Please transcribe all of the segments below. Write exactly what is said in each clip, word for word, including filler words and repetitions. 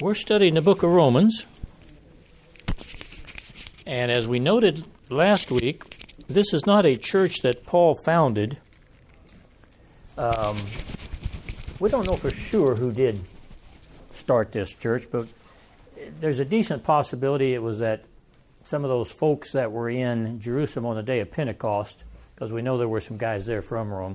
We're studying the book of Romans, and as we noted last week, this is not a church that Paul founded. Um, we don't know for sure who did start this church, but there's a decent possibility it was that some of those folks that were in Jerusalem on the day of Pentecost, because we know there were some guys there from Rome,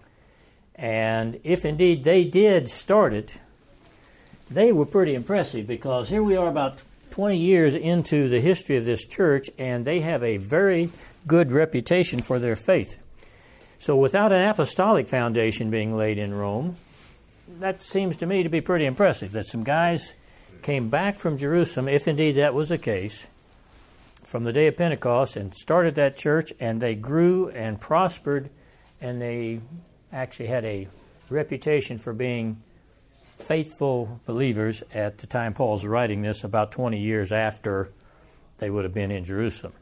and if indeed they did start it, they were pretty impressive, because here we are about twenty years into the history of this church, and they have a very good reputation for their faith. So without an apostolic foundation being laid in Rome, that seems to me to be pretty impressive, that some guys came back from Jerusalem, if indeed that was the case, from the day of Pentecost, and started that church, and they grew and prospered, and they actually had a reputation for being faithful believers at the time Paul's writing this, about twenty years after they would have been in Jerusalem.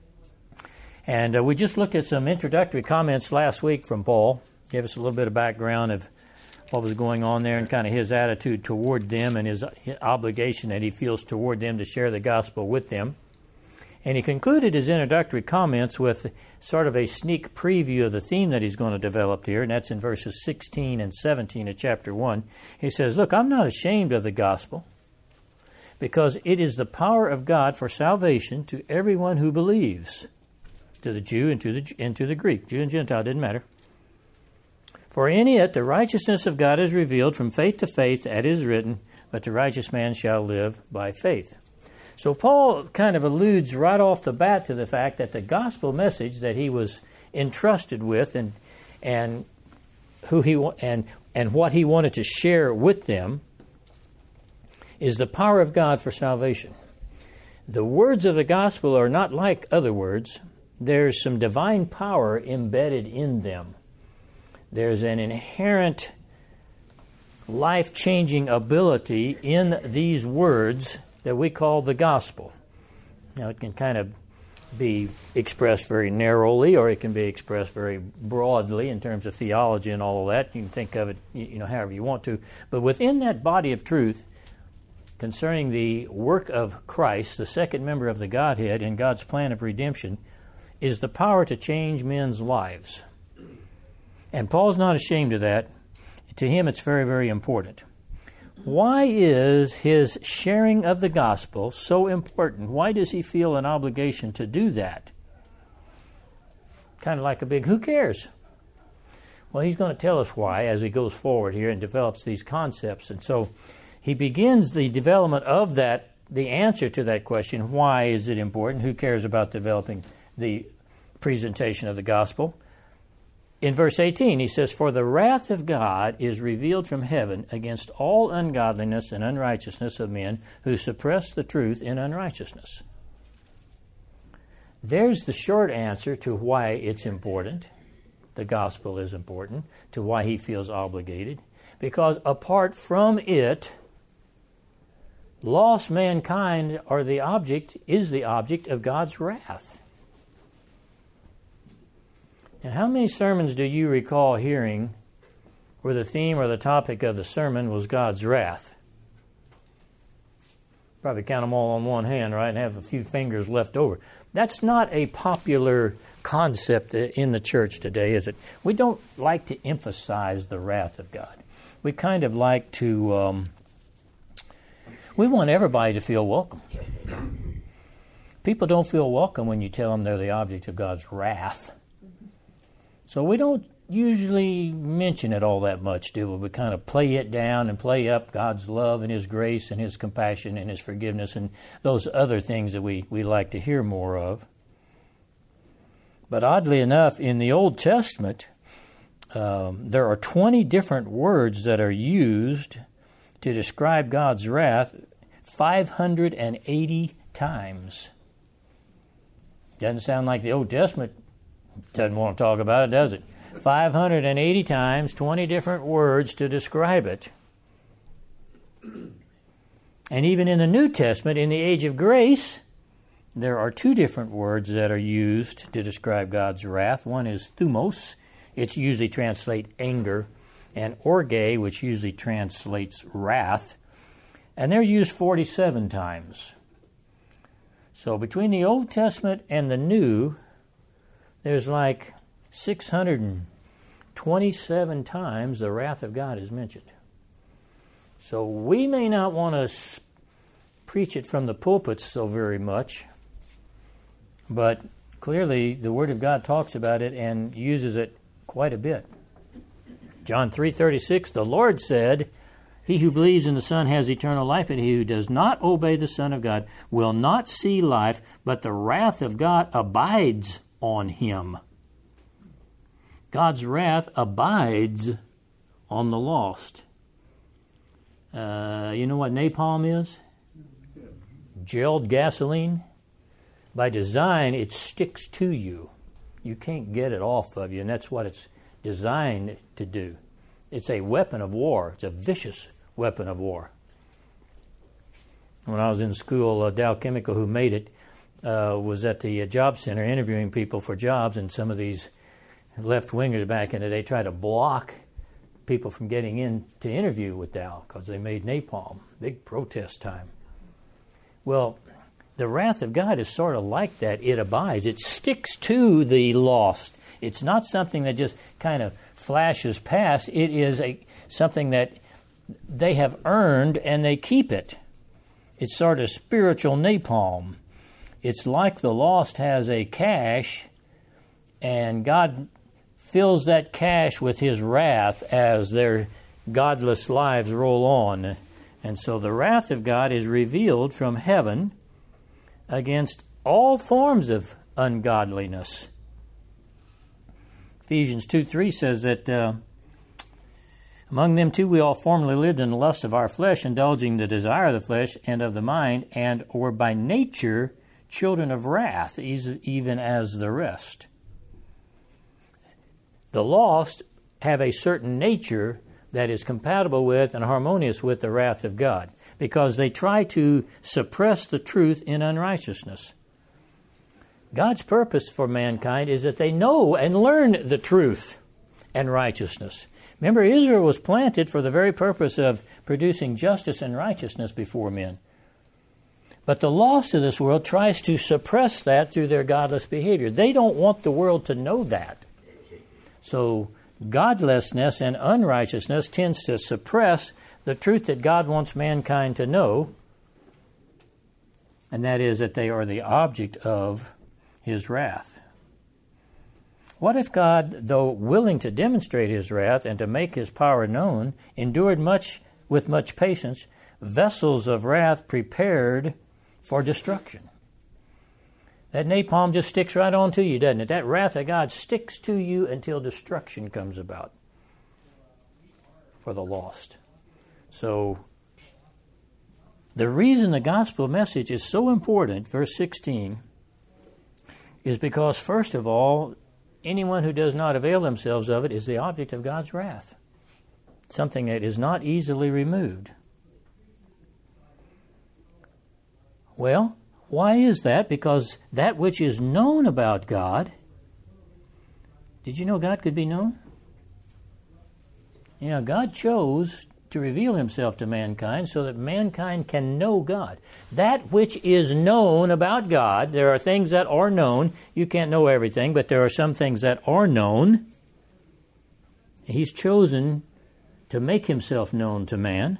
And uh, we just looked at some introductory comments last week from Paul, gave us a little bit of background of what was going on there and kind of his attitude toward them and his obligation that he feels toward them to share the gospel with them. And he concluded his introductory comments with sort of a sneak preview of the theme that he's going to develop here, and that's in verses sixteen and seventeen of chapter one. He says, "Look, I'm not ashamed of the gospel, because it is the power of God for salvation to everyone who believes, to the Jew and to the, and to the Greek." Jew and Gentile didn't matter. "For in it the righteousness of God is revealed from faith to faith, as is written, but the righteous man shall live by faith." So Paul kind of alludes right off the bat to the fact that the gospel message that he was entrusted with and and who he and and what he wanted to share with them is the power of God for salvation. The words of the gospel are not like other words. There's some divine power embedded in them. There's an inherent life-changing ability in these words that we call the gospel. Now, it can kind of be expressed very narrowly, or it can be expressed very broadly in terms of theology and all of that. You can think of it, you know, however you want to. But within that body of truth concerning the work of Christ, the second member of the Godhead in God's plan of redemption, is the power to change men's lives. And Paul's not ashamed of that. To him, it's very, very important. Why is his sharing of the gospel so important? Why does he feel an obligation to do that? Kind of like a big who cares? Well, he's going to tell us why as he goes forward here and develops these concepts. And so he begins the development of that, the answer to that question, why is it important? Who cares about developing the presentation of the gospel? In verse eighteen, he says, "For the wrath of God is revealed from heaven against all ungodliness and unrighteousness of men who suppress the truth in unrighteousness." There's the short answer to why it's important. The gospel is important, to why he feels obligated. Because apart from it, lost mankind are the object, is the object of God's wrath. Now, how many sermons do you recall hearing where the theme or the topic of the sermon was God's wrath? Probably count them all on one hand, right, and have a few fingers left over. That's not a popular concept in the church today, is it? We don't like to emphasize the wrath of God. We kind of like to, um, we want everybody to feel welcome. People don't feel welcome when you tell them they're the object of God's wrath. So we don't usually mention it all that much, do we? We kind of play it down and play up God's love and His grace and His compassion and His forgiveness and those other things that we, we like to hear more of. But oddly enough, in the Old Testament, um, there are twenty different words that are used to describe God's wrath five hundred eighty times. Doesn't sound like the Old Testament doesn't want to talk about it, does it? five hundred eighty times, twenty different words to describe it. And even in the New Testament, in the age of grace, there are two different words that are used to describe God's wrath. One is thumos. It's usually translated anger. And orge, which usually translates wrath. And they're used forty-seven times. So between the Old Testament and the New, there's like six hundred twenty-seven times the wrath of God is mentioned. So we may not want to preach it from the pulpits so very much, but clearly the Word of God talks about it and uses it quite a bit. John three thirty-six, the Lord said, "He who believes in the Son has eternal life, and he who does not obey the Son of God will not see life, but the wrath of God abides on him." God's wrath abides on the lost. Uh, you know what napalm is? Gelled gasoline. By design, it sticks to you. You can't get it off of you, and that's what it's designed to do. It's a weapon of war. It's a vicious weapon of war. When I was in school, uh, Dow Chemical, who made it, uh, was at the uh, job center interviewing people for jobs, and some of these left-wingers back in the day tried to block people from getting in to interview with Dow because they made napalm. Big protest time. Well, the wrath of God is sort of like that. It abides. It sticks to the lost. It's not something that just kind of flashes past. It is a something that they have earned and they keep it. It's sort of spiritual napalm. It's like the lost has a cache, and God fills that cache with His wrath as their godless lives roll on. And so the wrath of God is revealed from heaven against all forms of ungodliness. Ephesians two three says that uh, among them too we all formerly lived in the lust of our flesh, indulging the desire of the flesh and of the mind, and were by nature children of wrath, even as the rest. The lost have a certain nature that is compatible with and harmonious with the wrath of God, because they try to suppress the truth in unrighteousness. God's purpose for mankind is that they know and learn the truth and righteousness. Remember, Israel was planted for the very purpose of producing justice and righteousness before men. But the lost of this world tries to suppress that through their godless behavior. They don't want the world to know that. So godlessness and unrighteousness tends to suppress the truth that God wants mankind to know, and that is that they are the object of His wrath. What if God, though willing to demonstrate His wrath and to make His power known, endured much with much patience vessels of wrath prepared for destruction? That napalm just sticks right on to you, doesn't it? That wrath of God sticks to you until destruction comes about for the lost. So, the reason the gospel message is so important, verse sixteen, is because, first of all, anyone who does not avail themselves of it is the object of God's wrath, something that is not easily removed. Well, why is that? Because that which is known about God, did you know God could be known? You know, God chose to reveal Himself to mankind so that mankind can know God. That which is known about God, there are things that are known. You can't know everything, but there are some things that are known. He's chosen to make Himself known to man,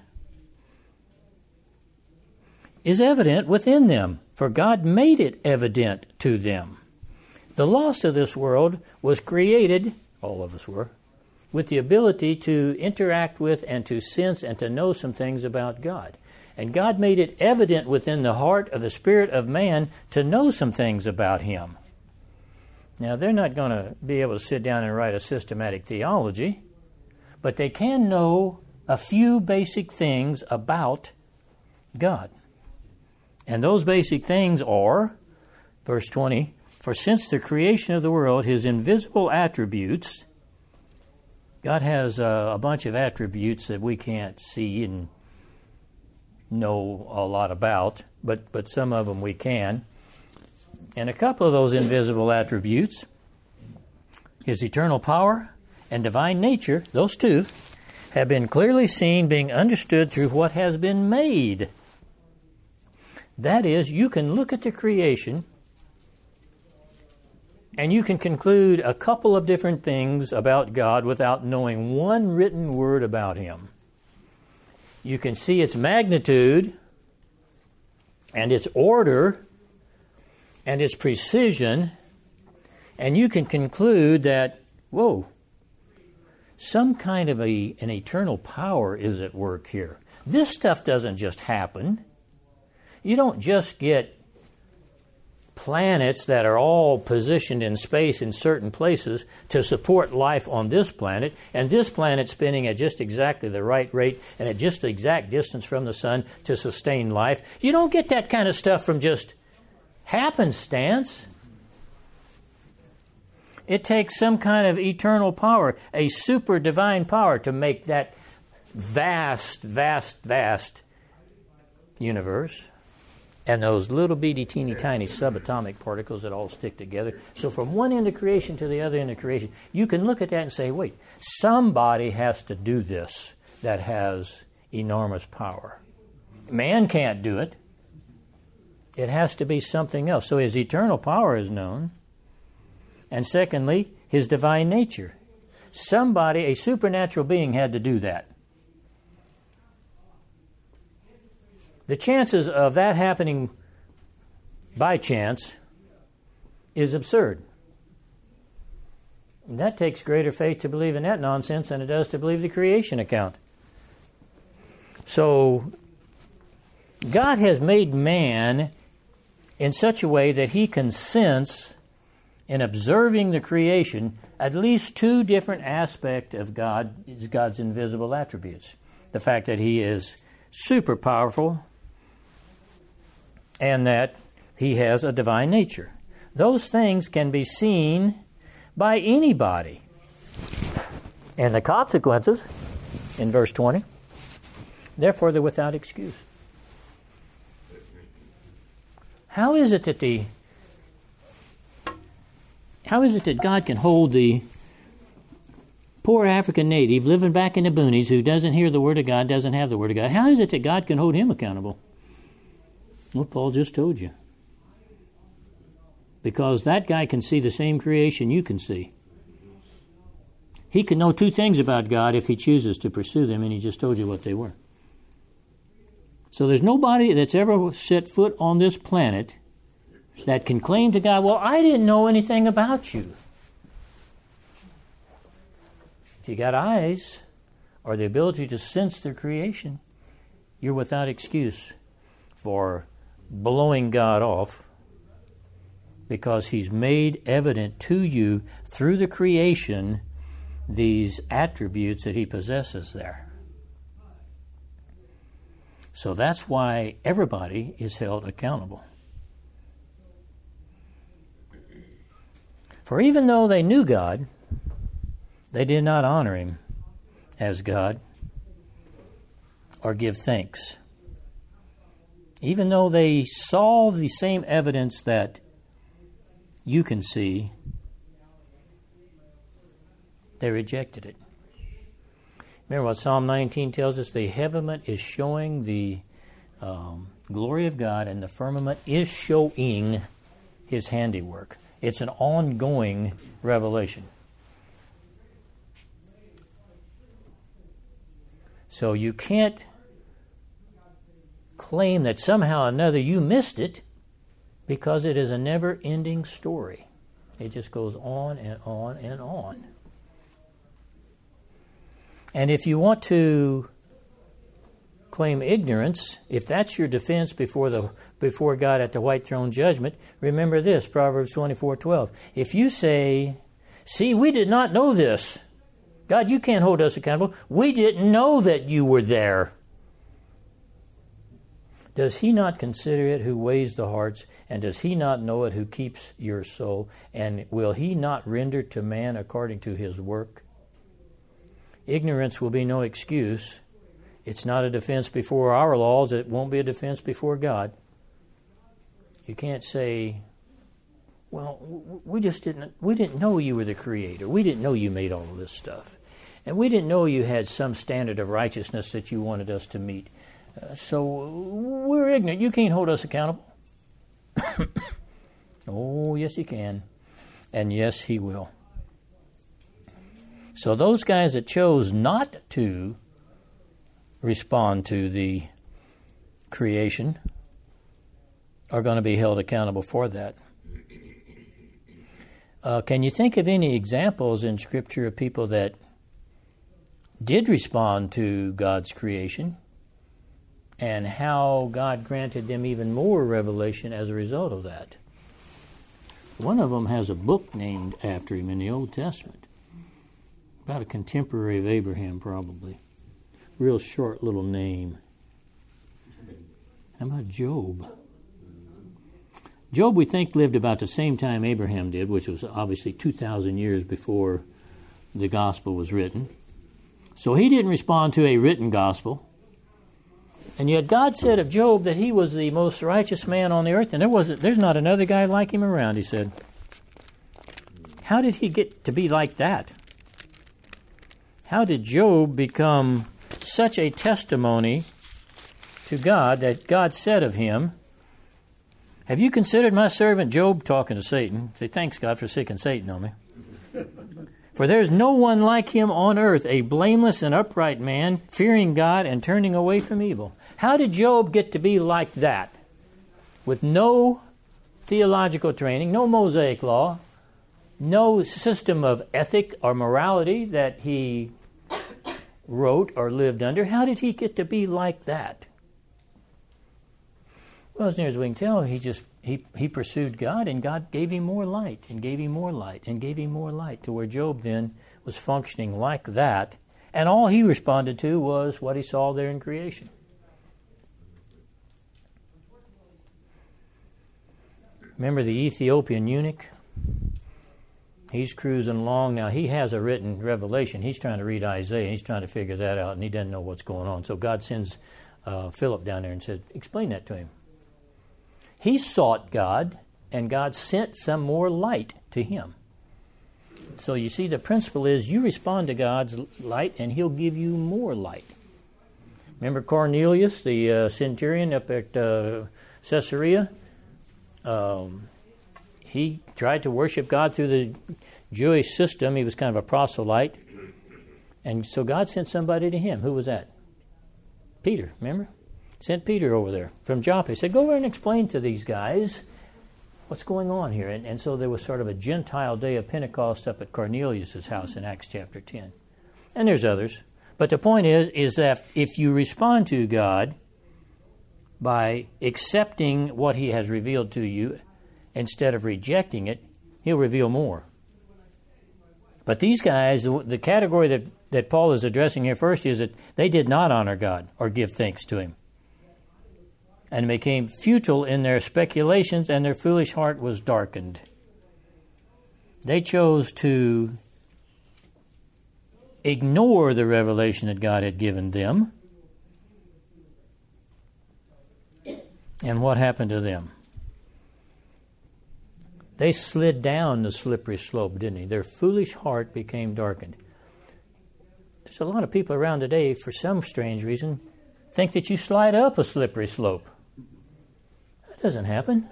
is evident within them, for God made it evident to them. The lost of this world was created, all of us were, with the ability to interact with and to sense and to know some things about God. And God made it evident within the heart of the spirit of man to know some things about Him. Now, they're not going to be able to sit down and write a systematic theology, but they can know a few basic things about God. And those basic things are, verse twenty, for since the creation of the world, His invisible attributes, God has uh, a bunch of attributes that we can't see and know a lot about, but, but some of them we can. And a couple of those invisible attributes, His eternal power and divine nature, those two, have been clearly seen, being understood through what has been made. That is, you can look at the creation and you can conclude a couple of different things about God without knowing one written word about Him. You can see its magnitude and its order and its precision, and you can conclude that, whoa, some kind of a, an eternal power is at work here. This stuff doesn't just happen. You don't just get planets that are all positioned in space in certain places to support life on this planet, and this planet spinning at just exactly the right rate and at just the exact distance from the sun to sustain life. You don't get that kind of stuff from just happenstance. It takes some kind of eternal power, a super divine power, to make that vast, vast, vast universe. And those little bitty, teeny, tiny subatomic particles that all stick together. So from one end of creation to the other end of creation, you can look at that and say, wait, somebody has to do this that has enormous power. Man can't do it. It has to be something else. So His eternal power is known. And secondly, His divine nature. Somebody, a supernatural being, had to do that. The chances of that happening by chance is absurd. And that takes greater faith to believe in that nonsense than it does to believe the creation account. So, God has made man in such a way that he can sense, in observing the creation, at least two different aspects of God, God's invisible attributes. The fact that He is super powerful, and that He has a divine nature. Those things can be seen by anybody. And the consequences, in verse twenty, therefore they're without excuse. How is it that the how is it that God can hold the poor African native living back in the boonies who doesn't hear the Word of God, doesn't have the Word of God? How is it that God can hold him accountable? Well, Paul just told you. Because that guy can see the same creation you can see. He can know two things about God if he chooses to pursue them, and he just told you what they were. So there's nobody that's ever set foot on this planet that can claim to God, well, I didn't know anything about you. If you got eyes or the ability to sense their creation, you're without excuse for blowing God off, because He's made evident to you through the creation these attributes that He possesses there. So that's why everybody is held accountable. For even though they knew God, they did not honor Him as God or give thanks. Even though they saw the same evidence that you can see, they rejected it. Remember what Psalm nineteen tells us? The firmament is showing the um, glory of God, and the firmament is showing His handiwork. It's an ongoing revelation. So you can't claim that somehow or another you missed it, because it is a never-ending story. It just goes on and on and on. And if you want to claim ignorance, if that's your defense before the before God at the white throne judgment, remember this, Proverbs twenty-four twelve. If you say, see, we did not know this. God, you can't hold us accountable. We didn't know that you were there. Does He not consider it who weighs the hearts? And does He not know it who keeps your soul? And will He not render to man according to his work? Ignorance will be no excuse. It's not a defense before our laws. It won't be a defense before God. You can't say, well, we just didn't, we didn't know you were the Creator. We didn't know you made all of this stuff. And we didn't know you had some standard of righteousness that you wanted us to meet. Uh, so we're ignorant. You can't hold us accountable. Oh, yes, He can. And yes, He will. So those guys that chose not to respond to the creation are going to be held accountable for that. Uh, can you think of any examples in Scripture of people that did respond to God's creation and how God granted them even more revelation as a result of that? One of them has a book named after him in the Old Testament, about a contemporary of Abraham probably. Real short little name. How about Job? Job, we think, lived about the same time Abraham did, which was obviously two thousand years before the gospel was written. So he didn't respond to a written gospel. And yet God said of Job that he was the most righteous man on the earth, and there wasn't, there's not another guy like him around, he said. How did he get to be like that? How did Job become such a testimony to God that God said of him, "Have you considered my servant Job," talking to Satan? Say, "Thanks, God, for sicking Satan on me. For there is no one like him on earth, a blameless and upright man, fearing God and turning away from evil." How did Job get to be like that? With no theological training, no Mosaic law, no system of ethic or morality that he wrote or lived under. How did he get to be like that? Well, as near as we can tell, he just he, he pursued God, and God gave him more light, and gave him more light, and gave him more light, to where Job then was functioning like that, and all he responded to was what he saw there in creation. Remember the Ethiopian eunuch? He's cruising along. Now, he has a written revelation. He's trying to read Isaiah, and he's trying to figure that out, and he doesn't know what's going on. So God sends uh, Philip down there and said, "Explain that to him." He sought God, and God sent some more light to him. So you see, the principle is you respond to God's light, and He'll give you more light. Remember Cornelius, the uh, centurion up at uh, Caesarea? Um, he tried to worship God through the Jewish system. He was kind of a proselyte. And so God sent somebody to him. Who was that? Peter, remember? Sent Peter over there from Joppa. He said, "Go over and explain to these guys what's going on here." And, and so there was sort of a Gentile day of Pentecost up at Cornelius' house in Acts chapter ten. And there's others. But the point is, is that if you respond to God by accepting what He has revealed to you instead of rejecting it, He'll reveal more. But these guys, the category that, that Paul is addressing here first is that they did not honor God or give thanks to Him, and became futile in their speculations, and their foolish heart was darkened. They chose to ignore the revelation that God had given them. And what happened to them? They slid down the slippery slope, didn't they? Their foolish heart became darkened. There's a lot of people around today, for some strange reason, think that you slide up a slippery slope. That doesn't happen.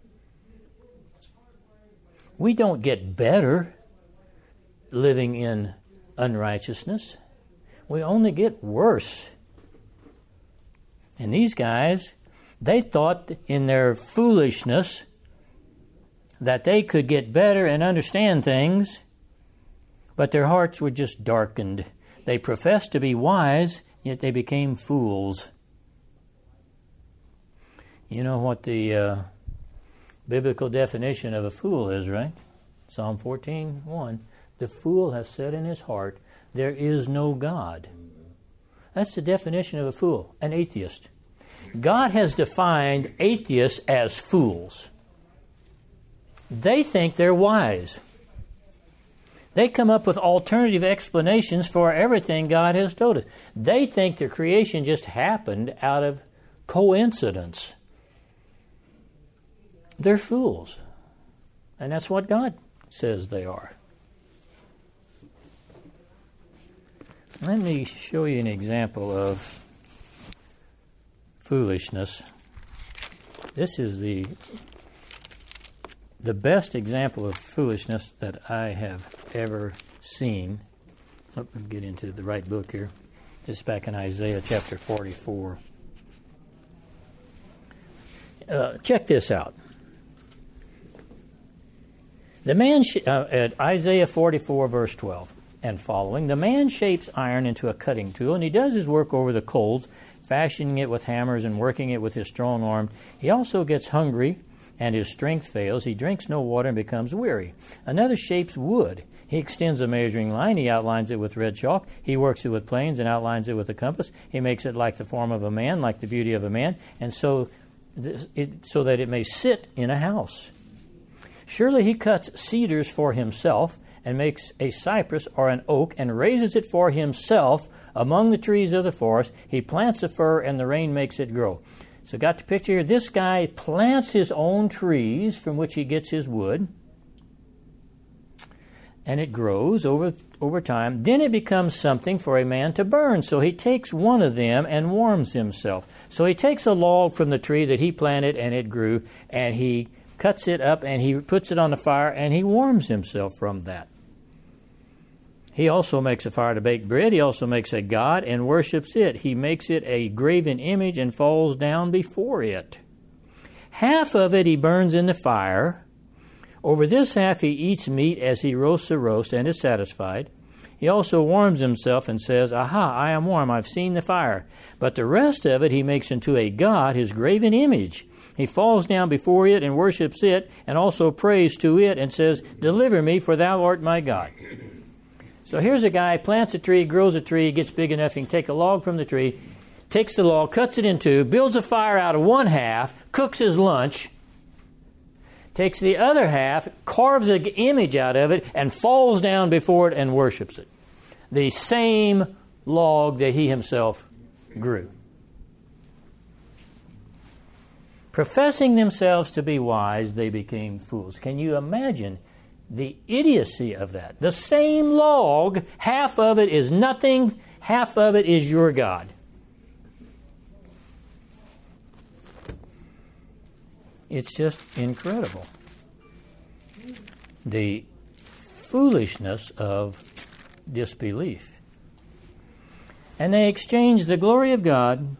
We don't get better living in unrighteousness. We only get worse. And these guys, they thought in their foolishness that they could get better and understand things, but their hearts were just darkened. They professed to be wise, yet they became fools. You know what the uh, biblical definition of a fool is, right? Psalm fourteen one. The fool has said in his heart, "There is no God." That's the definition of a fool, an atheist. God has defined atheists as fools. They think they're wise. They come up with alternative explanations for everything God has told us. They think the creation just happened out of coincidence. They're fools. And that's what God says they are. Let me show you an example of foolishness. This is the the best example of foolishness that I have ever seen. Let me get into the right book here. This is back in Isaiah chapter forty-four. Uh, check this out. The man sh- uh, at Isaiah forty-four, verse twelve and following, the man shapes iron into a cutting tool, and he does his work over the coals, fashioning it with hammers and working it with his strong arm. He also gets hungry, and his strength fails. He drinks no water and becomes weary. Another shapes wood. He extends a measuring line. He outlines it with red chalk. He works it with planes and outlines it with a compass. He makes it like the form of a man, like the beauty of a man, and so, this, it, so that it may sit in a house. Surely he cuts cedars for himself and makes a cypress or an oak and raises it for himself among the trees of the forest. He plants a fir and the rain makes it grow. So got the picture here. This guy plants his own trees from which he gets his wood. And it grows over, over time. Then it becomes something for a man to burn. So he takes one of them and warms himself. So he takes a log from the tree that he planted and it grew, and he cuts it up and he puts it on the fire and he warms himself from that. He also makes a fire to bake bread. He also makes a god and worships it. He makes it a graven image and falls down before it. Half of it he burns in the fire. Over this half he eats meat as he roasts a roast and is satisfied. He also warms himself and says, "Aha, I am warm, I've seen the fire." But the rest of it he makes into a god, his graven image. He falls down before it and worships it, and also prays to it and says, "Deliver me, for thou art my God." So here's a guy, plants a tree, grows a tree, gets big enough, he can take a log from the tree, takes the log, cuts it in two, builds a fire out of one half, cooks his lunch, takes the other half, carves an image out of it, and falls down before it and worships it. The same log that he himself grew. Professing themselves to be wise, they became fools. Can you imagine the idiocy of that? The same log, half of it is nothing, half of it is your God. It's just incredible. The foolishness of disbelief. And they exchanged the glory of God,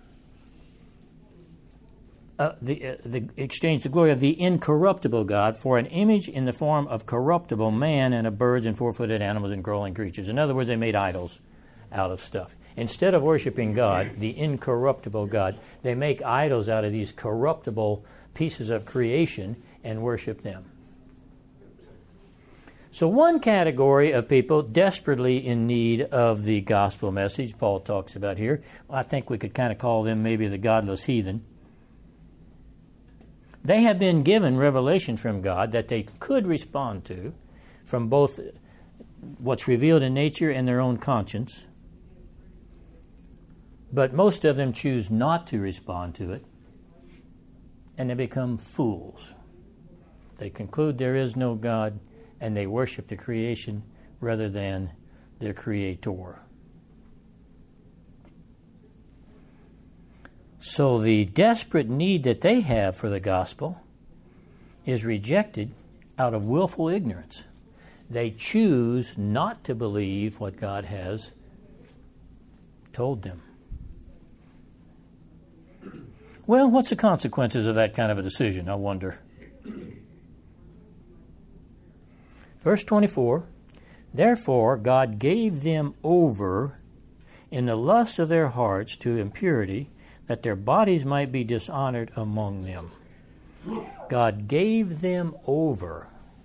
uh, the, uh, the exchanged the glory of the incorruptible God for an image in the form of corruptible man and of birds and four-footed animals and crawling creatures. In other words, they made idols out of stuff. Instead of worshiping God, the incorruptible God, they make idols out of these corruptible pieces of creation and worship them. So one category of people desperately in need of the gospel message Paul talks about here, I think we could kind of call them maybe the godless heathen. They have been given revelation from God that they could respond to from both what's revealed in nature and their own conscience. But most of them choose not to respond to it, and they become fools. They conclude there is no God, and they worship the creation rather than their Creator. So the desperate need that they have for the gospel is rejected out of willful ignorance. They choose not to believe what God has told them. Well, what's the consequences of that kind of a decision, I wonder? Verse twenty-four, therefore God gave them over in the lust of their hearts to impurity, that their bodies might be dishonored among them. God gave them over.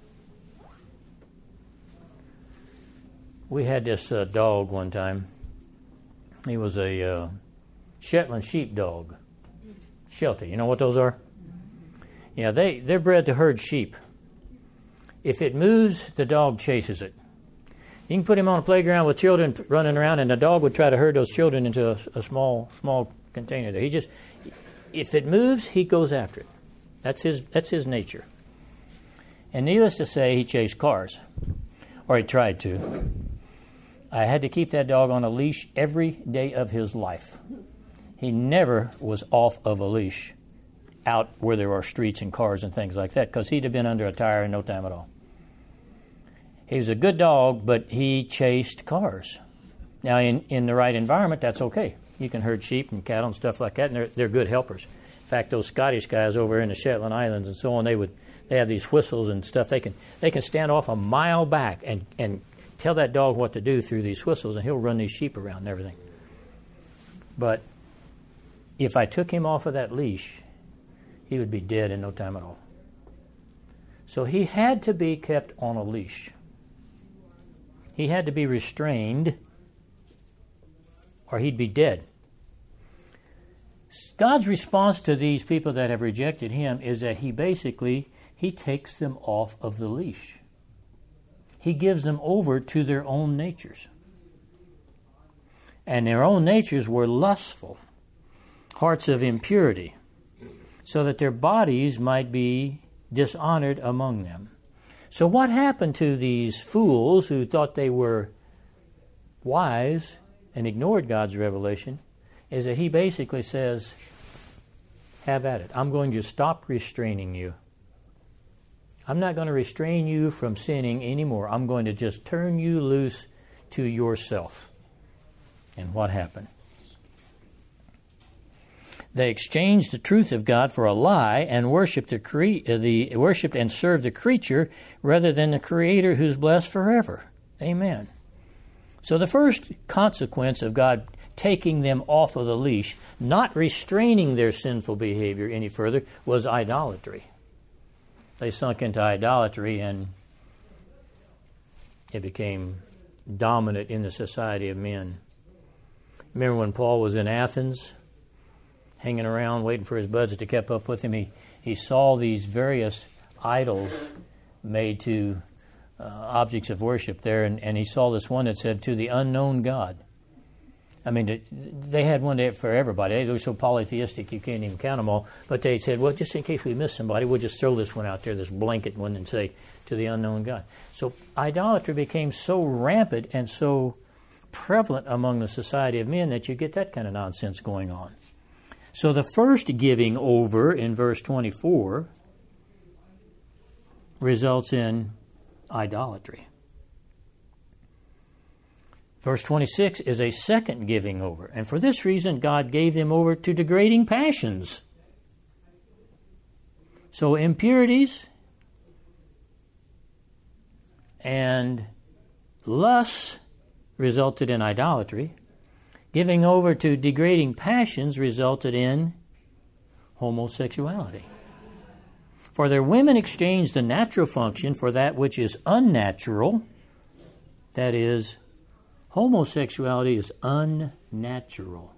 We had this uh, dog one time. He was a uh, Shetland sheepdog. Sheltie, you know what those are? Yeah, they, they're bred to herd sheep. If it moves, the dog chases it. You can put him on a playground with children running around, and the dog would try to herd those children into a, a small small container there. He just, if it moves, he goes after it. That's his that's his nature. And needless to say, he chased cars, or he tried to. I had to keep that dog on a leash every day of his life. He never was off of a leash out where there are streets and cars and things like that, because he'd have been under a tire in no time at all. He was a good dog, but he chased cars. Now, in, in the right environment, that's okay. You can herd sheep and cattle and stuff like that, and they're, they're good helpers. In fact, those Scottish guys over in the Shetland Islands and so on, they would they have these whistles and stuff. They can they can stand off a mile back and, and tell that dog what to do through these whistles, and he'll run these sheep around and everything. But if I took him off of that leash, he would be dead in no time at all. So he had to be kept on a leash. He had to be restrained, or he'd be dead. God's response to these people that have rejected him is that he basically, he takes them off of the leash. He gives them over to their own natures. And their own natures were lustful, hearts of impurity, so that their bodies might be dishonored among them. So what happened to these fools who thought they were wise and ignored God's revelation is that he basically says, have at it. I'm going to stop restraining you. I'm not going to restrain you from sinning anymore. I'm going to just turn you loose to yourself. And what happened? They exchanged the truth of God for a lie and worshipped the, cre- the worshipped and served the creature rather than the Creator who's blessed forever. Amen. So the first consequence of God taking them off of the leash, not restraining their sinful behavior any further, was idolatry. They sunk into idolatry, and it became dominant in the society of men. Remember when Paul was in Athens, hanging around waiting for his buds to keep up with him, he, he saw these various idols made to uh, objects of worship there, and, and he saw this one that said, to the unknown God. I mean, they had one for everybody. They were so polytheistic you can't even count them all. But they said, well, just in case we miss somebody, we'll just throw this one out there, this blanket one, and say, to the unknown God. So idolatry became so rampant and so prevalent among the society of men that you get that kind of nonsense going on. So the first giving over in verse twenty-four results in idolatry. Verse twenty-six is a second giving over. And for this reason, God gave them over to degrading passions. So impurities and lusts resulted in idolatry. Giving over to degrading passions resulted in homosexuality. For their women exchanged the natural function for that which is unnatural, that is, homosexuality is unnatural.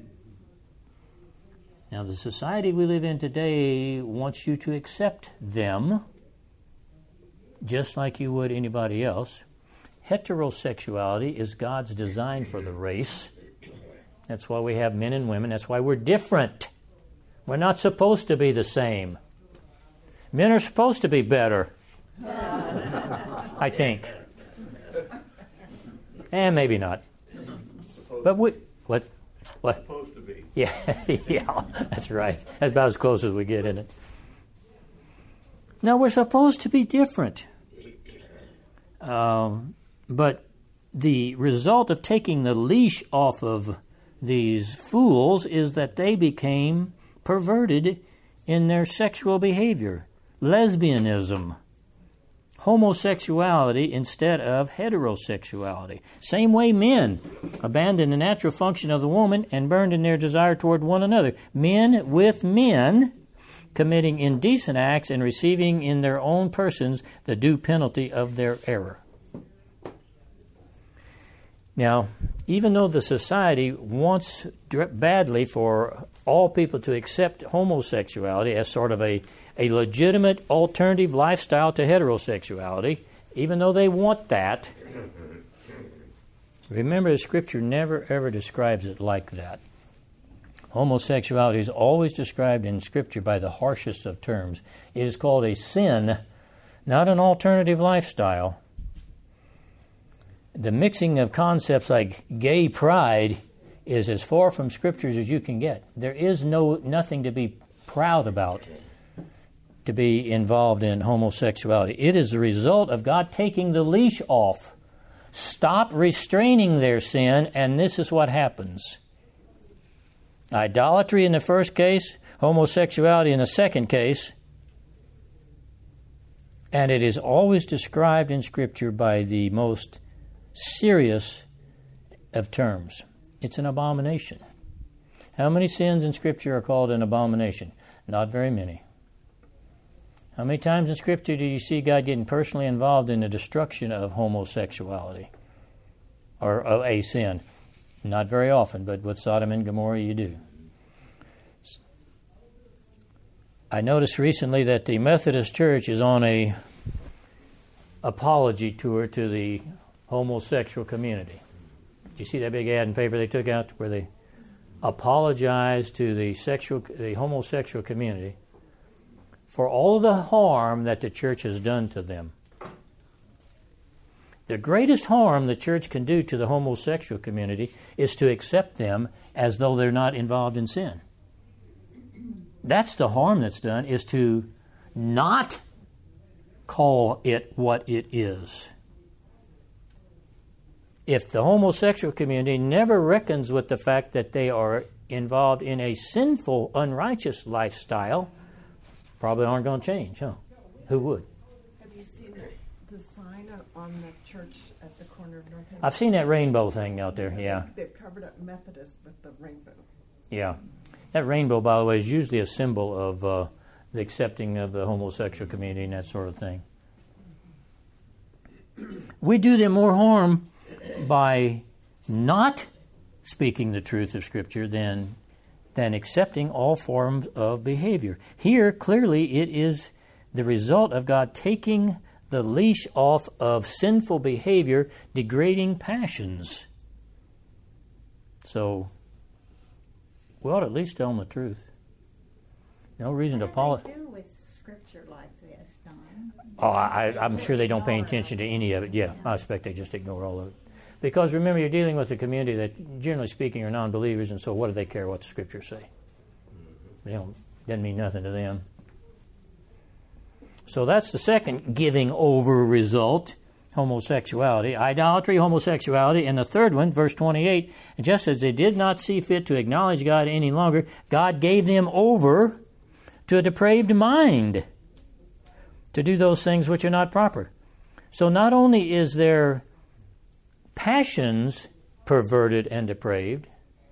Now, the society we live in today wants you to accept them just like you would anybody else. Heterosexuality is God's design for the race. That's why we have men and women. That's why we're different. We're not supposed to be the same. Men are supposed to be better, I think. And maybe not. But we, what? What? Supposed to be. Yeah, yeah, that's right. That's about as close as we get, isn't it? Now, we're supposed to be different. Um, but the result of taking the leash off of these fools is that they became perverted in their sexual behavior. Lesbianism. Homosexuality instead of heterosexuality. Same way men abandoned the natural function of the woman and burned in their desire toward one another. Men with men committing indecent acts and receiving in their own persons the due penalty of their error. Now, even though the society wants badly for all people to accept homosexuality as sort of a, a legitimate alternative lifestyle to heterosexuality, even though they want that, remember the Scripture never ever describes it like that. Homosexuality is always described in Scripture by the harshest of terms. It is called a sin, not an alternative lifestyle. the mixing of concepts like gay pride is as far from Scriptures as you can get. There is no nothing to be proud about to be involved in homosexuality. It is the result of God taking the leash off. Stop restraining their sin, and this is what happens. Idolatry in the first case, homosexuality in the second case, and it is always described in Scripture by the most serious of terms. It's an abomination. How many sins in Scripture are called an abomination? Not very many. How many times in Scripture do you see God getting personally involved in the destruction of homosexuality or of a sin? Not very often, but with Sodom and Gomorrah you do. I noticed recently that the Methodist Church is on a apology tour to the homosexual community. Did you see that big ad in paper they took out where they apologized to the sexual, the homosexual community for all the harm that the church has done to them? The greatest harm the church can do to the homosexual community is to accept them as though they're not involved in sin. That's the harm that's done, is to not call it what it is. If the homosexual community never reckons with the fact that they are involved in a sinful, unrighteous lifestyle, probably aren't going to change, huh? Who would? Have you seen the, the sign on the church at the corner of North End? I've seen that rainbow thing out there, yeah. They've covered up Methodist with the rainbow. Yeah. That rainbow, by the way, is usually a symbol of uh, the accepting of the homosexual community and that sort of thing. We do them more harm by not speaking the truth of Scripture than, than accepting all forms of behavior. Here, clearly, it is the result of God taking the leash off of sinful behavior, degrading passions. So, we ought to at least tell them the truth. No reason to apologize. What do they do with Scripture like this, Don? Oh, I, I'm sure they don't pay attention to any of it. Yeah, I expect they just ignore all of it. Because remember, you're dealing with a community that, generally speaking, are non-believers, and so what do they care what the Scriptures say? They don't, doesn't mean nothing to them. So that's the second giving over result, homosexuality, idolatry, homosexuality, and the third one, verse twenty-eight, just as they did not see fit to acknowledge God any longer, God gave them over to a depraved mind to do those things which are not proper. So not only is their passions perverted and depraved,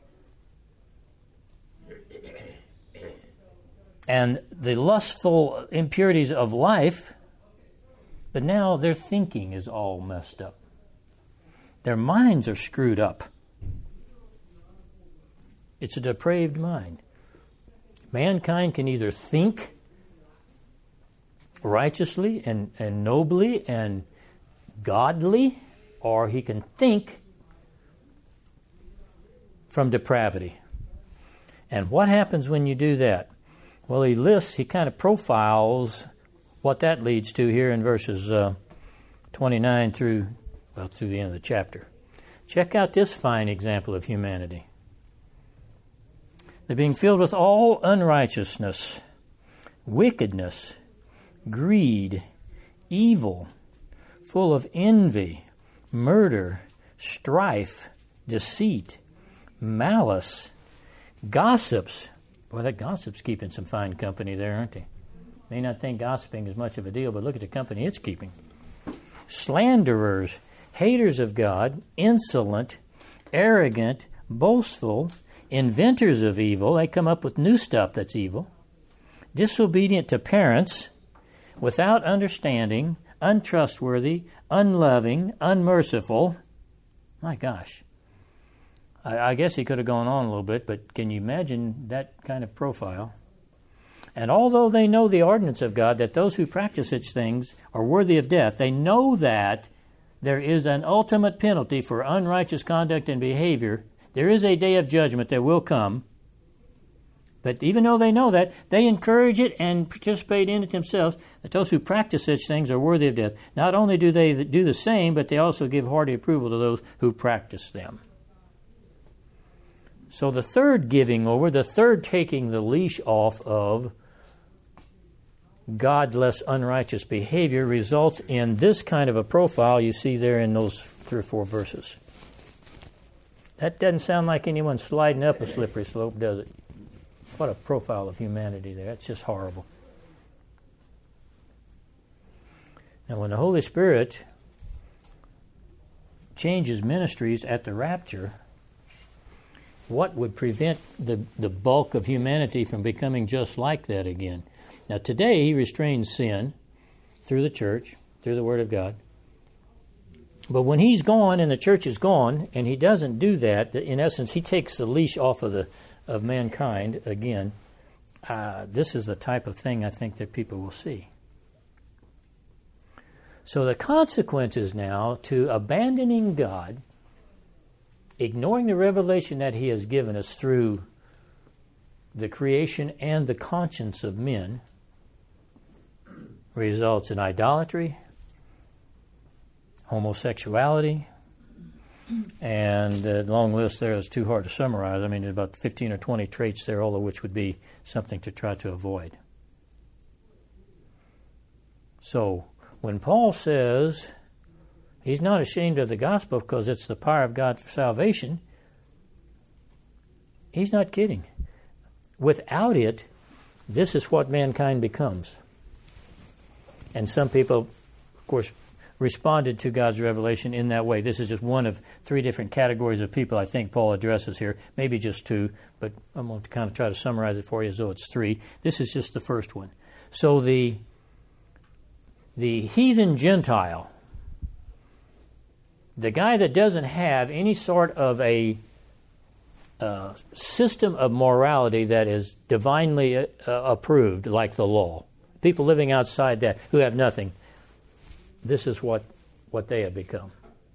and the lustful impurities of life, but now their thinking is all messed up. Their minds are screwed up. It's a depraved mind. Mankind can either think righteously and, and nobly and godly, or he can think from depravity. And what happens when you do that? Well, he lists, he kind of profiles what that leads to here in verses uh, twenty-nine through, well, through the end of the chapter. Check out this fine example of humanity. They're being filled with all unrighteousness, wickedness, greed, evil, full of envy, murder, strife, deceit, malice, gossips. Boy, that gossip's keeping some fine company there, aren't they? May not think gossiping is much of a deal, but look at the company it's keeping. Slanderers, haters of God, insolent, arrogant, boastful, inventors of evil. They come up with new stuff that's evil. Disobedient to parents, without understanding, untrustworthy, unloving, unmerciful. My gosh. I, I guess he could have gone on a little bit, but can you imagine that kind of profile? And although they know the ordinance of God, that those who practice such things are worthy of death, they know that there is an ultimate penalty for unrighteous conduct and behavior. There is a day of judgment that will come. But even though they know that, they encourage it and participate in it themselves, that those who practice such things are worthy of death. Not only do they do the same, but they also give hearty approval to those who practice them. So the third giving over, the third taking the leash off of godless, unrighteous behavior results in this kind of a profile you see there in those three or four verses. That doesn't sound like anyone sliding up a slippery slope, does it? What a profile of humanity there. That's just horrible. Now, when the Holy Spirit changes ministries at the rapture, what would prevent the, the bulk of humanity from becoming just like that again? Now, today, he restrains sin through the church, through the Word of God. But when he's gone and the church is gone, and he doesn't do that, in essence, he takes the leash off of the of mankind again. Uh, this is the type of thing I think that people will see. So the consequences now to abandoning God, ignoring the revelation that he has given us through the creation and the conscience of men, results in idolatry, homosexuality, and the long list there is too hard to summarize. I mean, there's about fifteen or twenty traits there, all of which would be something to try to avoid. So, when Paul says he's not ashamed of the gospel because it's the power of God for salvation, he's not kidding. Without it, this is what mankind becomes. And some people, of course, responded to God's revelation in that way. This is just one of three different categories of people I think Paul addresses here. Maybe just two, but I'm going to kind of try to summarize it for you as though it's three. This is just the first one. So the, the heathen Gentile, the guy that doesn't have any sort of a uh, system of morality that is divinely uh, approved, like the law, people living outside that, who have nothing, this is what, what they have become.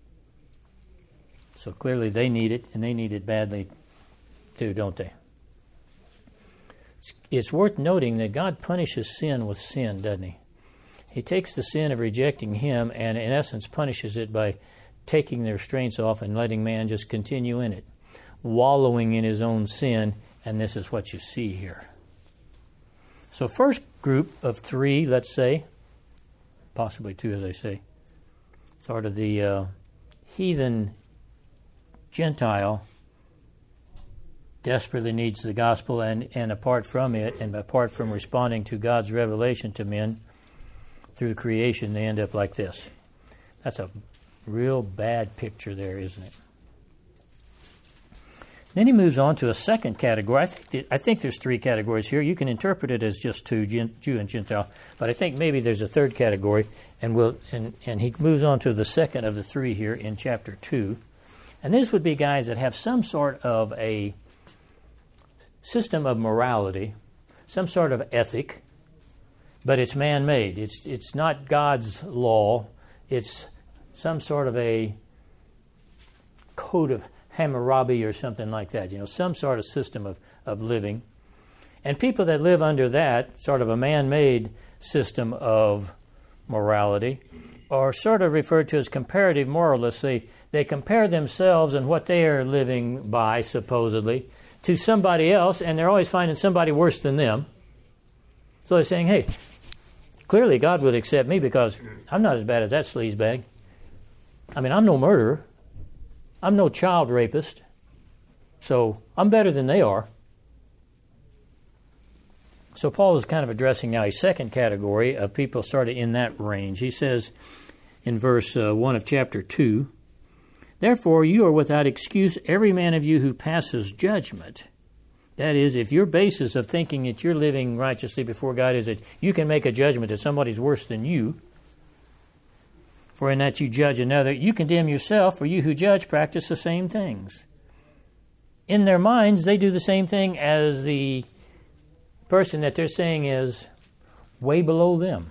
So clearly they need it, and they need it badly too, don't they? It's, it's worth noting that God punishes sin with sin, doesn't he? He takes the sin of rejecting him and in essence punishes it by taking the restraints off and letting man just continue in it, wallowing in his own sin, and this is what you see here. So first group of three, let's say, possibly two, as I say, sort of the uh, heathen Gentile desperately needs the gospel, and, and apart from it, and apart from responding to God's revelation to men through the creation, they end up like this. That's a real bad picture there, isn't it? Then he moves on to a second category. I think, th- I think there's three categories here. You can interpret it as just two, Gen- Jew and Gentile, but I think maybe there's a third category, and we'll and, and he moves on to the second of the three here in chapter two. And this would be guys that have some sort of a system of morality, some sort of ethic, but it's man-made. It's it's not God's law. It's some sort of a code of Hammurabi or something like that, you know, some sort of system of, of living. And people that live under that, sort of a man-made system of morality, are sort of referred to as comparative moralists. They, they compare themselves and what they are living by, supposedly, to somebody else, and they're always finding somebody worse than them. So they're saying, hey, clearly God would accept me because I'm not as bad as that sleazebag. I mean, I'm no murderer. I'm no child rapist, so I'm better than they are. So Paul is kind of addressing now a second category of people sort of in that range. He says in verse uh, one of chapter two, "Therefore you are without excuse, every man of you who passes judgment." That is, if your basis of thinking that you're living righteously before God is that you can make a judgment that somebody's worse than you, for in that you judge another, you condemn yourself, for you who judge practice the same things. In their minds, they do the same thing as the person that they're saying is way below them.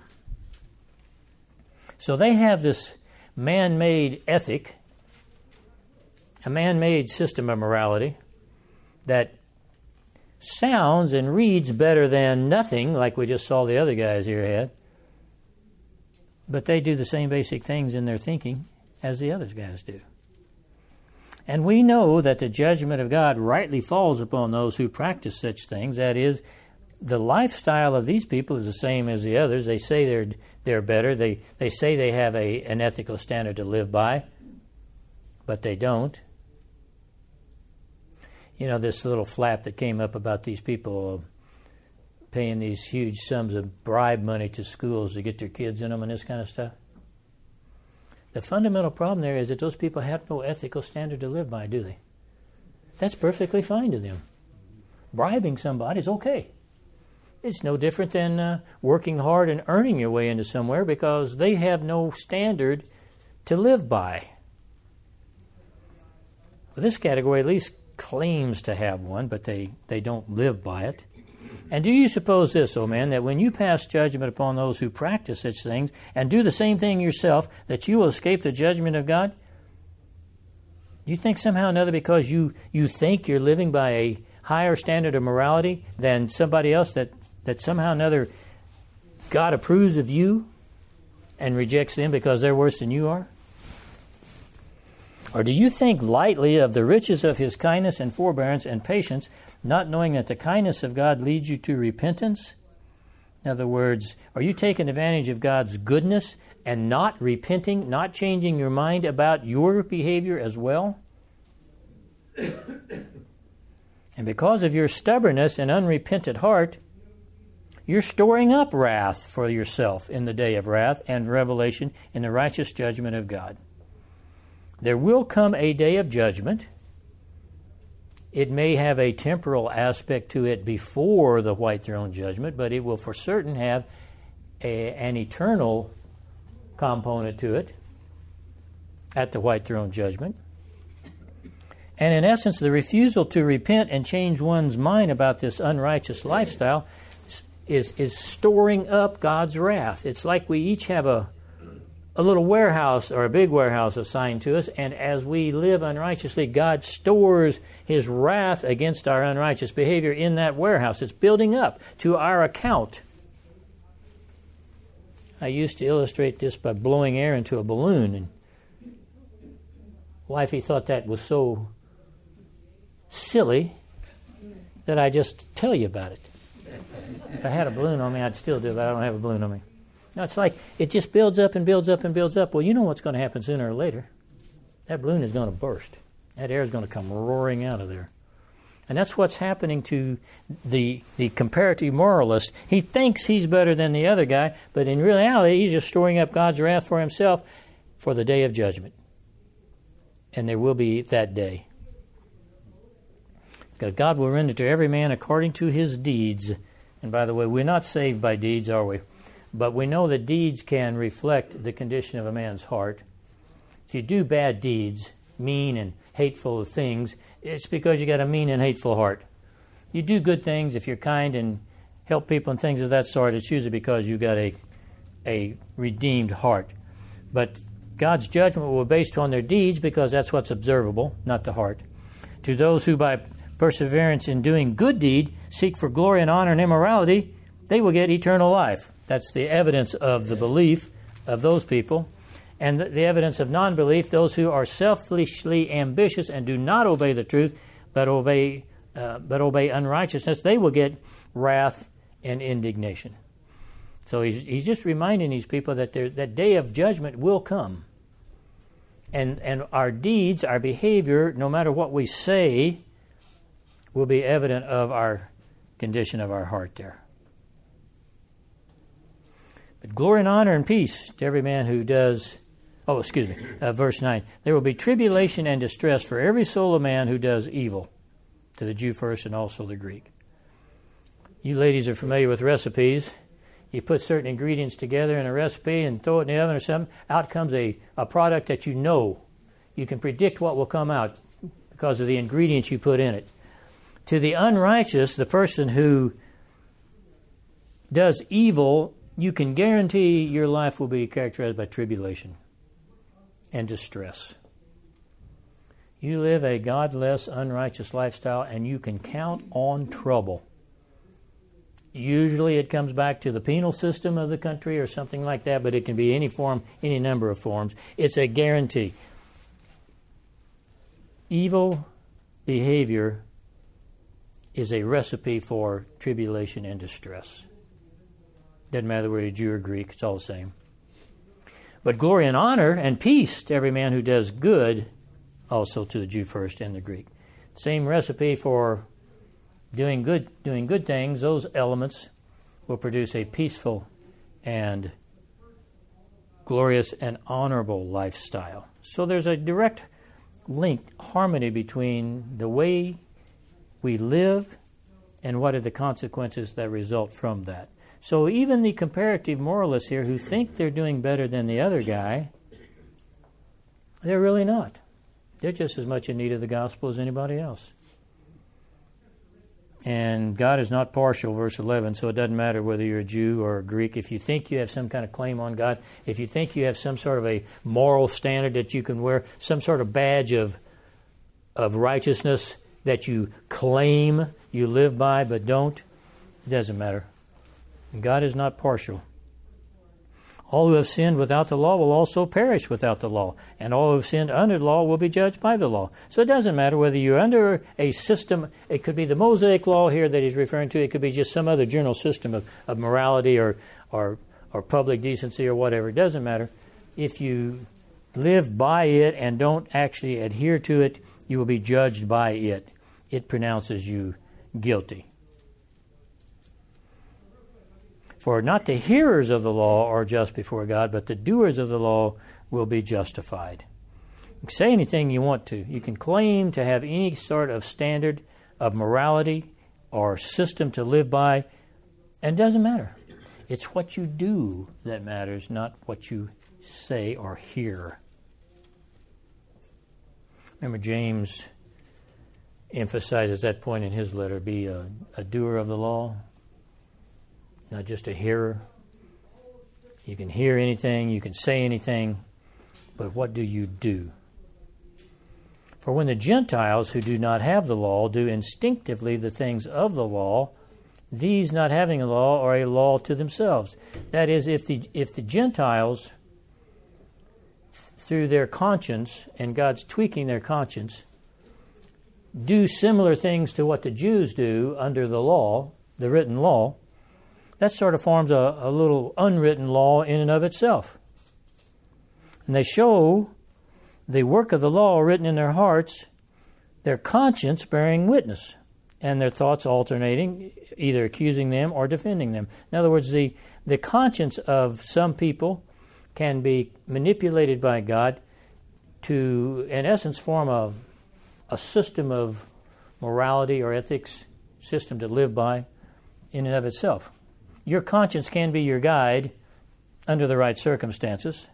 So they have this man-made ethic, a man-made system of morality that sounds and reads better than nothing, like we just saw the other guys here had. But they do the same basic things in their thinking as the other guys do. And we know that the judgment of God rightly falls upon those who practice such things. That is, the lifestyle of these people is the same as the others. They say they're they're better. They they say they have a an ethical standard to live by, but they don't. You know, this little flap that came up about these people paying these huge sums of bribe money to schools to get their kids in them and this kind of stuff. The fundamental problem there is that those people have no ethical standard to live by, do they? That's perfectly fine to them. Bribing somebody is okay. It's no different than uh, working hard and earning your way into somewhere, because they have no standard to live by. Well, this category at least claims to have one, but they, they don't live by it. And do you suppose this, oh man, that when you pass judgment upon those who practice such things and do the same thing yourself, that you will escape the judgment of God? You think somehow or another, because you, you think you're living by a higher standard of morality than somebody else, that, that somehow or another God approves of you and rejects them because they're worse than you are? Or do you think lightly of the riches of His kindness and forbearance and patience, not knowing that the kindness of God leads you to repentance? In other words, are you taking advantage of God's goodness and not repenting, not changing your mind about your behavior as well? And because of your stubbornness and unrepentant heart, you're storing up wrath for yourself in the day of wrath and revelation in the righteous judgment of God. There will come a day of judgment. It may have a temporal aspect to it before the white throne judgment, but it will for certain have a, an eternal component to it at the white throne judgment. And in essence, the refusal to repent and change one's mind about this unrighteous lifestyle is, is storing up God's wrath. It's like we each have a a little warehouse or a big warehouse assigned to us, and as we live unrighteously, God stores His wrath against our unrighteous behavior in that warehouse. It's building up to our account. I used to illustrate this by blowing air into a balloon, and wifey thought that was so silly that I just tell you about it. If I had a balloon on me, I'd still do it, but I don't have a balloon on me. No, it's like it just builds up and builds up and builds up. Well, you know what's going to happen sooner or later. That balloon is going to burst. That air is going to come roaring out of there. And that's what's happening to the the comparative moralist. He thinks he's better than the other guy, but in reality, he's just storing up God's wrath for himself for the day of judgment. And there will be that day. Because God will render to every man according to his deeds. And by the way, we're not saved by deeds, are we? But we know that deeds can reflect the condition of a man's heart. If you do bad deeds, mean and hateful things, it's because you got a mean and hateful heart. You do good things, if you're kind and help people and things of that sort, it's usually because you got a, a redeemed heart. But God's judgment will be based on their deeds, because that's what's observable, not the heart. To those who by perseverance in doing good deed seek for glory and honor and immorality, they will get eternal life. That's the evidence of the belief of those people. And the evidence of non-belief, those who are selfishly ambitious and do not obey the truth, but obey uh, but obey unrighteousness, they will get wrath and indignation. So he's, he's just reminding these people that there, that day of judgment will come. And, and our deeds, our behavior, no matter what we say, will be evident of our condition of our heart there. But glory and honor and peace to every man who does, oh, excuse me, uh, verse nine. There will be tribulation and distress for every soul of man who does evil, to the Jew first and also the Greek. You ladies are familiar with recipes. You put certain ingredients together in a recipe and throw it in the oven or something. Out comes a, a product that you know. You can predict what will come out because of the ingredients you put in it. To the unrighteous, the person who does evil, you can guarantee your life will be characterized by tribulation and distress. You live a godless, unrighteous lifestyle, and you can count on trouble. Usually it comes back to the penal system of the country or something like that, but it can be any form, any number of forms. It's a guarantee. Evil behavior is a recipe for tribulation and distress. Doesn't matter whether you're Jew or Greek, it's all the same. But glory and honor and peace to every man who does good, also to the Jew first and the Greek. Same recipe for doing good, doing good things. Those elements will produce a peaceful and glorious and honorable lifestyle. So there's a direct link, harmony between the way we live and what are the consequences that result from that. So even the comparative moralists here who think they're doing better than the other guy, they're really not. They're just as much in need of the gospel as anybody else. And God is not partial, verse eleven, so it doesn't matter whether you're a Jew or a Greek. If you think you have some kind of claim on God, if you think you have some sort of a moral standard that you can wear, some sort of badge of, of righteousness that you claim you live by but don't, it doesn't matter. God is not partial. All who have sinned without the law will also perish without the law, and all who have sinned under the law will be judged by the law. So it doesn't matter whether you're under a system. It could be the Mosaic law here that he's referring to. It could be just some other general system of, of morality or, or, or public decency or whatever. It doesn't matter. If you live by it and don't actually adhere to it, you will be judged by it. It pronounces you guilty. For not the hearers of the law are just before God, but the doers of the law will be justified. You can say anything you want to. You can claim to have any sort of standard of morality or system to live by, and it doesn't matter. It's what you do that matters, not what you say or hear. Remember, James emphasizes that point in his letter, be a, a doer of the law, not just a hearer. You can hear anything, you can say anything, but what do you do? For when the Gentiles who do not have the law do instinctively the things of the law, these not having a law are a law to themselves. That is, if the if the Gentiles, through their conscience, and God's tweaking their conscience, do similar things to what the Jews do under the law, the written law, that sort of forms a, a little unwritten law in and of itself. And they show the work of the law written in their hearts, their conscience bearing witness, and their thoughts alternating, either accusing them or defending them. In other words, the, the conscience of some people can be manipulated by God to, in essence, form a, a system of morality or ethics, system to live by in and of itself. Your conscience can be your guide under the right circumstances.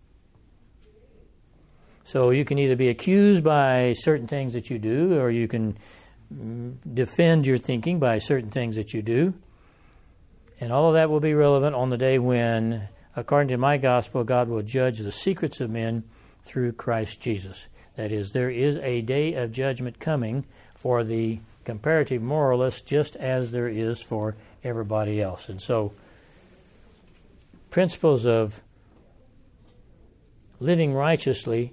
So you can either be accused by certain things that you do, or you can defend your thinking by certain things that you do. And all of that will be relevant on the day when, according to my gospel, God will judge the secrets of men through Christ Jesus. That is, there is a day of judgment coming for the comparative moralist, just as there is for everybody else. And so, principles of living righteously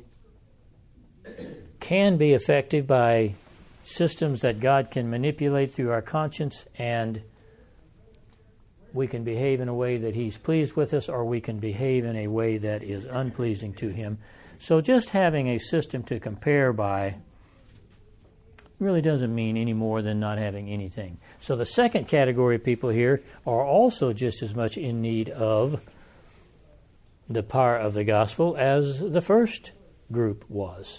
can be effective by systems that God can manipulate through our conscience, and we can behave in a way that He's pleased with us, or we can behave in a way that is unpleasing to Him. So just having a system to compare by really doesn't mean any more than not having anything. So the second category of people here are also just as much in need of the power of the gospel as the first group was.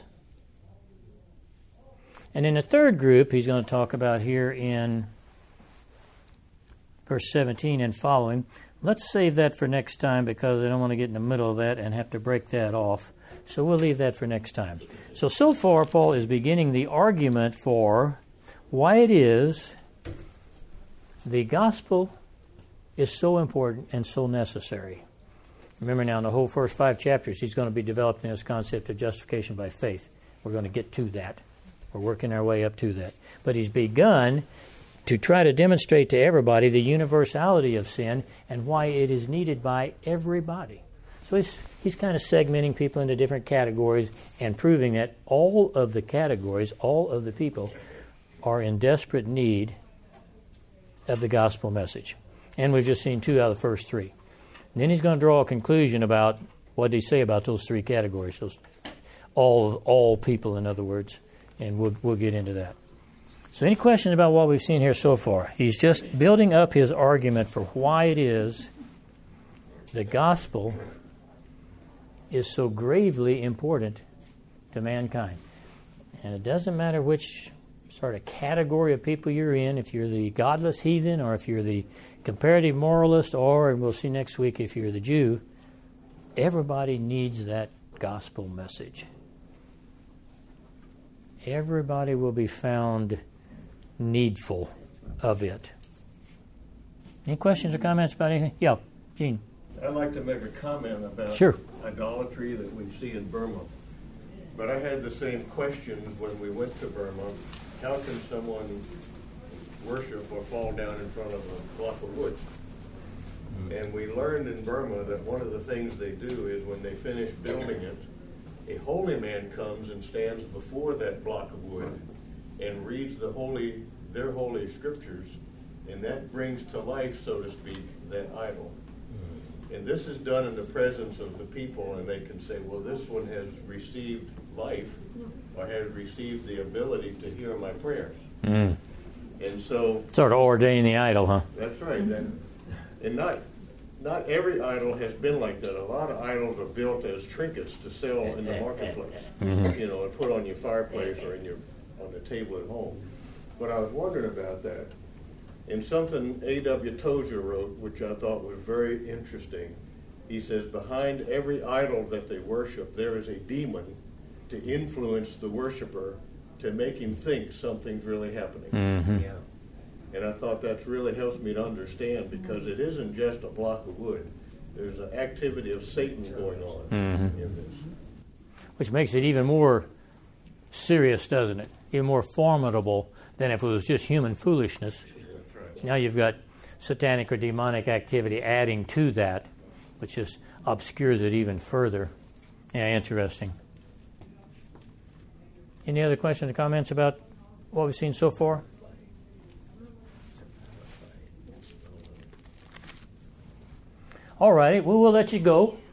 And in the third group, he's going to talk about here in verse seventeen and following. Let's save that for next time, because I don't want to get in the middle of that and have to break that off. So we'll leave that for next time. So, so far, Paul is beginning the argument for why it is the gospel is so important and so necessary. Remember now, in the whole first five chapters, he's going to be developing this concept of justification by faith. We're going to get to that. We're working our way up to that. But he's begun to try to demonstrate to everybody the universality of sin and why it is needed by everybody. So he's, he's kind of segmenting people into different categories and proving that all of the categories, all of the people, are in desperate need of the gospel message. And we've just seen two out of the first three. And then he's going to draw a conclusion about what did he say about those three categories, those all all people, in other words, and we'll we'll get into that. So any questions about what we've seen here so far? He's just building up his argument for why it is the gospel is so gravely important to mankind. And it doesn't matter which sort of category of people you're in, if you're the godless heathen or if you're the comparative moralist, or, and we'll see next week, if you're the Jew, everybody needs that gospel message. Everybody will be found needful of it. Any questions or comments about anything? Yeah, Gene. I'd like to make a comment about Sure. idolatry that we see in Burma. But I had the same questions when we went to Burma. How can someone worship or fall down in front of a block of wood? And we learned in Burma that one of the things they do is when they finish building it, a holy man comes and stands before that block of wood and reads the holy, their holy scriptures, and that brings to life, so to speak, that idol. And this is done in the presence of the people, and they can say, well, this one has received life or has received the ability to hear my prayers. Mm. And so... Sort of ordain the idol, huh? That's right. And, and not not every idol has been like that. A lot of idols are built as trinkets to sell in the marketplace, mm-hmm. you know, and put on your fireplace or in your on the table at home. But I was wondering about that. And something A W Tozer wrote, which I thought was very interesting. He says, behind every idol that they worship, there is a demon to influence the worshiper to make him think something's really happening. Mm-hmm. Yeah. And I thought that really helps me to understand, because it isn't just a block of wood. There's an activity of Satan going on mm-hmm. in this. Which makes it even more serious, doesn't it? Even more formidable than if it was just human foolishness. That's right. Now you've got satanic or demonic activity adding to that, which just obscures it even further. Yeah, interesting. Any other questions or comments about what we've seen so far? All righty, we will let you go.